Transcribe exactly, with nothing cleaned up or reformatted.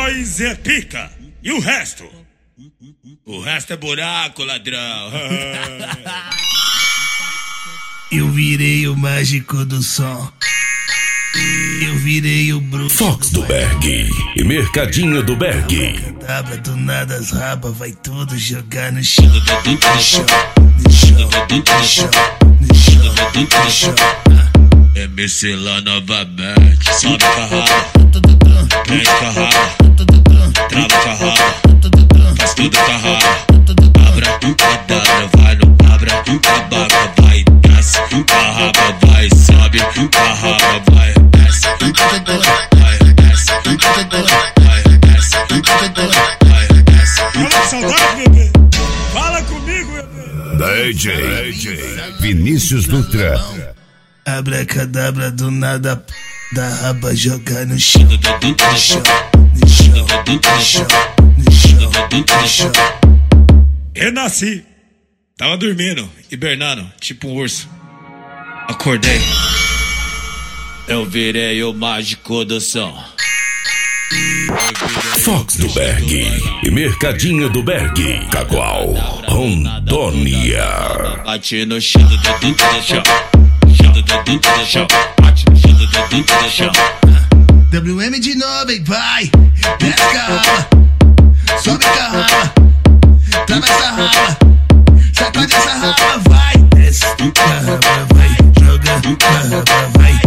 Nós é pica. E o resto? O resto é buraco, ladrão. Eu virei o mágico do som. Eu virei o bruxo. Fox do Berg e Mercadinho do Berg. Cadabra do nada, as rabas vai tudo jogar no chão. No chão, no chão, no chão, no chão, no chão. M C lá novamente. Sobe com a raba, prende com a raba, trava com a raba, faz tudo com a raba. Abra, cadabra, vai no abra, abaca, vai, desce, com a raba, vai, sobe, com a raba, vai, desce, vai, desce, vai, desce, vai, desce. Fala saudade, bebê. Fala comigo, bebê. D J Vinícius Dutra. Abracadabra do nada, da raba jogar no chão. No chão, no chão, no chão, no chão, no chão. Renasci. Tava dormindo, hibernando, tipo um urso. Acordei. Eu virei o mágico do som. Fox do Berg e Mercadinho do Berg. Cacoal, Rondônia. Bate no chão, no chão. Chão, bate no chão, no chão. W M de novo, hein, vai. Desce com a raba, sobe com a raba, trava essa raba, sacode essa raba, vai. Desce com a raba, vai. Joga com a raba, vai.